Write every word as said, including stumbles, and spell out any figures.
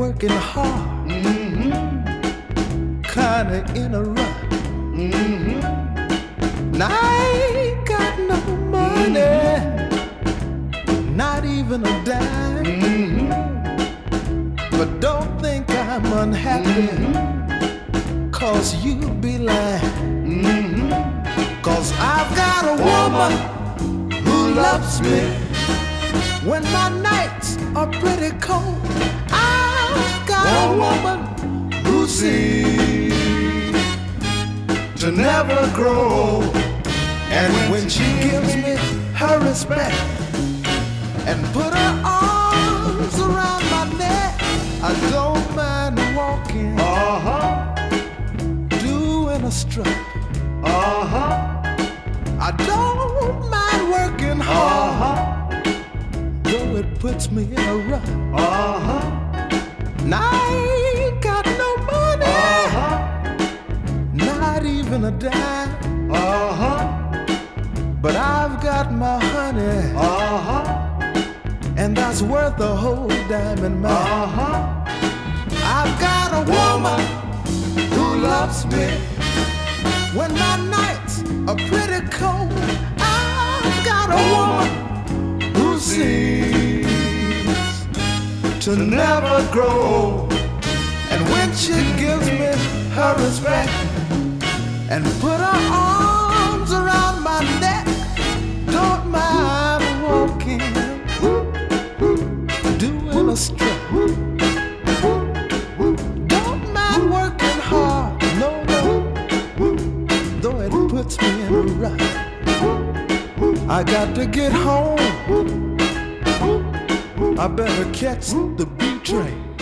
working hard, mm-hmm. kinda in a rut. Mm-hmm. Now I ain't got no money, mm-hmm. not even a dime. Mm-hmm. But don't think I'm unhappy, mm-hmm. cause you'll be lying. Mm-hmm. Cause I've got a woman who loves me when my nights are pretty cold. I've got a woman who seems to never grow. And when she gives me her respect and put her arms around my neck, I don't mind walking, uh-huh. doing a strut, uh-huh. I don't mind working hard, uh-huh. though it puts me in a rut. Uh-huh. Now I ain't got no money, uh-huh. not even a dime, uh-huh. but I've got my honey, uh-huh. and that's worth a whole diamond mine. Uh-huh. I've got a woman who loves me when my nights are pretty cold. I've got a woman who seems to never grow. And when she gives me her respect and put her arms around my neck, don't mind walking, doing a strut. Don't mind working hard, no, no, though it puts me in a rut. I got to get home, I better catch the B train.